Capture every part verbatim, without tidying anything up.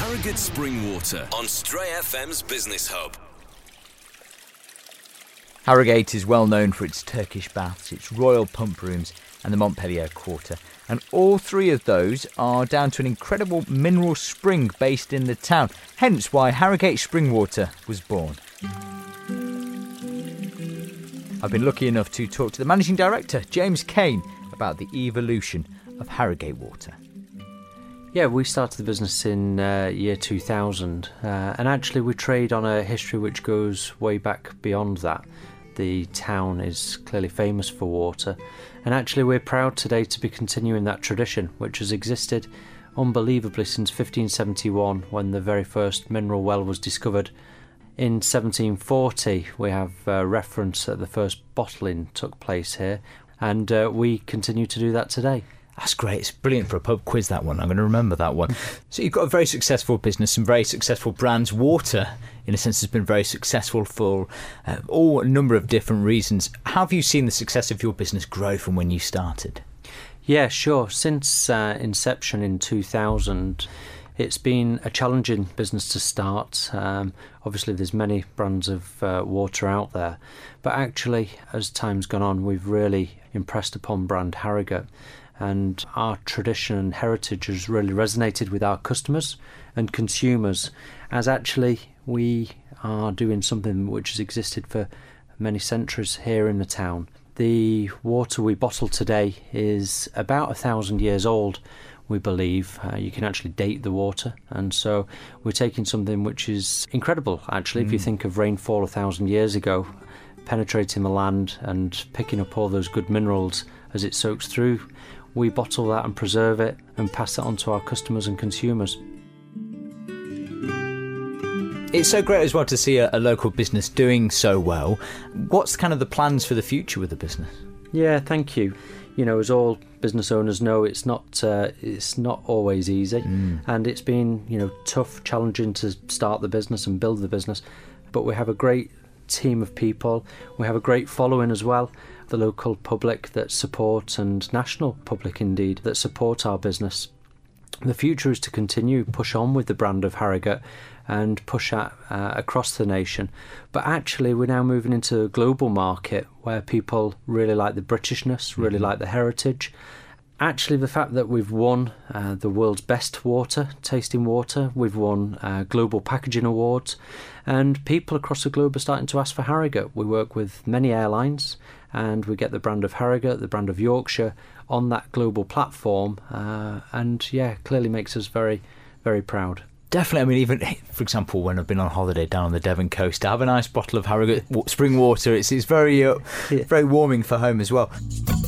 Harrogate Spring Water on Stray F M's Business Hub. Harrogate is well known for its Turkish baths, its royal pump rooms and the Montpellier Quarter. And all three of those are down to an incredible mineral spring based in the town. Hence why Harrogate Spring Water was born. I've been lucky enough to talk to the Managing Director, James Kane, about the evolution of Harrogate Water. Yeah, we started the business in uh, year two thousand, uh, and actually we trade on a history which goes way back beyond that. The town is clearly famous for water, and actually we're proud today to be continuing that tradition, which has existed unbelievably since fifteen seventy-one, when the very first mineral well was discovered. In seventeen forty, we have uh, reference that the first bottling took place here, and uh, we continue to do that today. That's great. It's brilliant for a pub quiz, that one. I'm going to remember that one. So you've got a very successful business, some very successful brands. Water, in a sense, has been very successful for uh, all a number of different reasons. How have you seen the success of your business grow from when you started? Yeah, sure. Since uh, inception in two thousand, it's been a challenging business to start. Um, obviously, there's many brands of uh, water out there. But actually, as time's gone on, we've really impressed upon brand Harrogate. And our tradition and heritage has really resonated with our customers and consumers, as actually we are doing something which has existed for many centuries here in the town. The water we bottle today is about a thousand years old, we believe. Uh, you can actually date the water, and so we're taking something which is incredible, actually. Mm. If you think of rainfall a thousand years ago, penetrating the land and picking up all those good minerals as it soaks through, we bottle that and preserve it and pass that on to our customers and consumers. It's so great as well to see a, a local business doing so well. What's kind of the plans for the future with the business? Yeah, thank you. You know, as all business owners know, it's not uh, it's not always easy, mm. and it's been, you know, tough, challenging to start the business and build the business. But we have a great team of people. We have a great following as well. The local public that support, and national public indeed, that support our business. The future is to continue, push on with the brand of Harrogate and push at, uh, across the nation. But actually we're now moving into a global market where people really like the Britishness, really mm-hmm. like the heritage. Actually, the fact that we've won uh, the world's best water, tasting water, we've won uh, global packaging awards, and people across the globe are starting to ask for Harrogate. We work with many airlines, and we get the brand of Harrogate, the brand of Yorkshire, on that global platform, uh, and yeah, clearly makes us very, very proud. Definitely. I mean, even, for example, when I've been on holiday down on the Devon coast, to have a nice bottle of Harrogate spring water, it's, it's very, uh, yeah. very warming for home as well.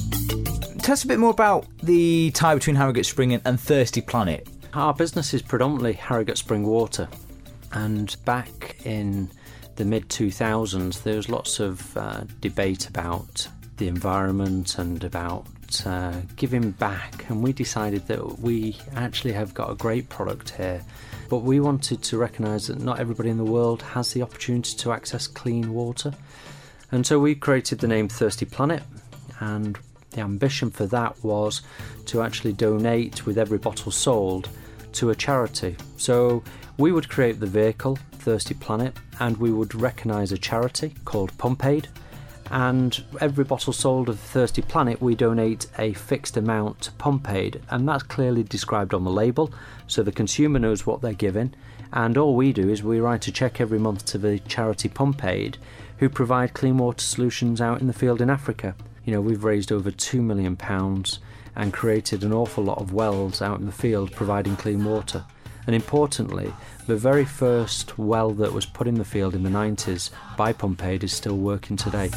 Tell us a bit more about the tie between Harrogate Spring and, and Thirsty Planet. Our business is predominantly Harrogate Spring Water, and back in the mid two thousands there was lots of uh, debate about the environment and about uh, giving back, and we decided that we actually have got a great product here, but we wanted to recognise that not everybody in the world has the opportunity to access clean water, and so we created the name Thirsty Planet, and the ambition for that was to actually donate with every bottle sold to a charity. So we would create the vehicle, Thirsty Planet, and we would recognise a charity called Pump Aid, and every bottle sold of Thirsty Planet we donate a fixed amount to Pump Aid, and that's clearly described on the label so the consumer knows what they're given, and all we do is we write a cheque every month to the charity Pump Aid, who provide clean water solutions out in the field in Africa. You know, we've raised over two million pounds and created an awful lot of wells out in the field providing clean water. And importantly, the very first well that was put in the field in the nineties by Pump Aid is still working today.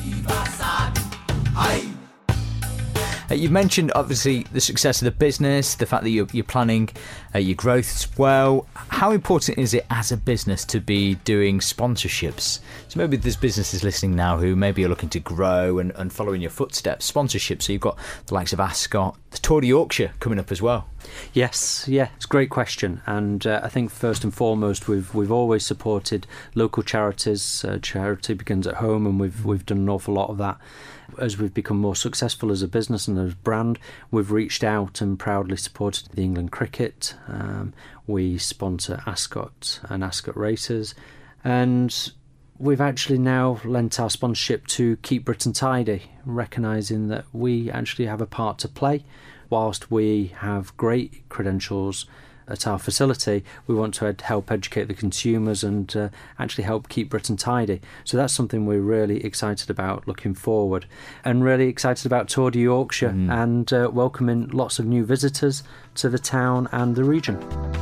Uh, you've mentioned, obviously, the success of the business, the fact that you're, you're planning uh, your growth as well. How important is it as a business to be doing sponsorships? So maybe there's businesses listening now who maybe are looking to grow and, and follow in your footsteps. Sponsorships, so you've got the likes of Ascot, the Tour de Yorkshire coming up as well. Yes, yeah, it's a great question, and uh, I think first and foremost we've we've always supported local charities. Uh, charity begins at home, and we've we've done an awful lot of that. As we've become more successful as a business and as a brand, we've reached out and proudly supported the England cricket. Um, we sponsor Ascot and Ascot races, and we've actually now lent our sponsorship to Keep Britain Tidy, recognising that we actually have a part to play. Whilst we have great credentials at our facility, we want to ed- help educate the consumers and uh, actually help keep Britain tidy. So that's something we're really excited about looking forward, and really excited about Tour de Yorkshire mm. and uh, welcoming lots of new visitors to the town and the region.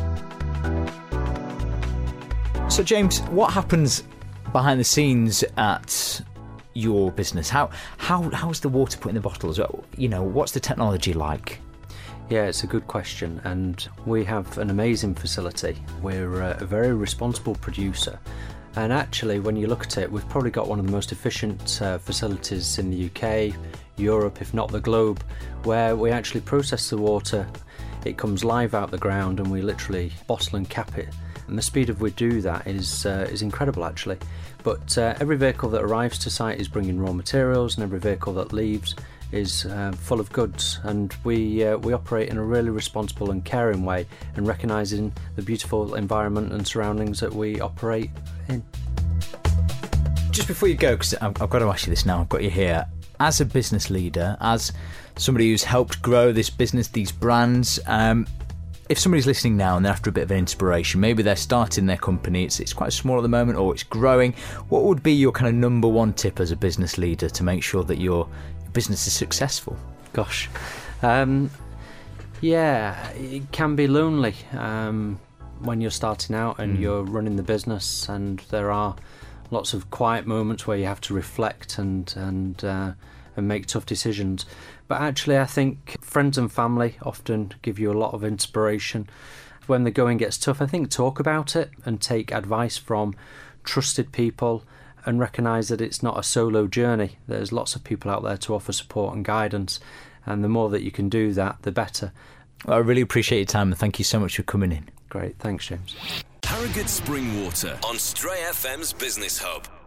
So James, what happens behind the scenes at your business? How how how's the water put in the bottles? You know, what's the technology like? Yeah, it's a good question, and we have an amazing facility. We're a very responsible producer, and actually when you look at it, we've probably got one of the most efficient uh, facilities in the U K, Europe, if not the globe, where we actually process the water. It comes live out the ground and we literally bottle and cap it. And the speed of we do that is uh, is incredible actually. But uh, every vehicle that arrives to site is bringing raw materials, and every vehicle that leaves is uh, full of goods. And we uh, we operate in a really responsible and caring way, and recognising the beautiful environment and surroundings that we operate in. Just before you go, because I've, I've got to ask you this now, I've got you here. As a business leader, as somebody who's helped grow this business, these brands, um, if somebody's listening now and they're after a bit of an inspiration, maybe they're starting their company, it's it's quite small at the moment or it's growing, what would be your kind of number one tip as a business leader to make sure that your, your business is successful? Gosh, um, yeah, it can be lonely um, when you're starting out and mm. you're running the business, and there are lots of quiet moments where you have to reflect and and uh, and make tough decisions. But actually I think friends and family often give you a lot of inspiration. When the going gets tough, I think talk about it and take advice from trusted people, and recognise that it's not a solo journey. There's lots of people out there to offer support and guidance, and the more that you can do that, the better. Well, I really appreciate your time, and thank you so much for coming in. Great, thanks James. Harrogate Spring Water on Stray F M's Business Hub.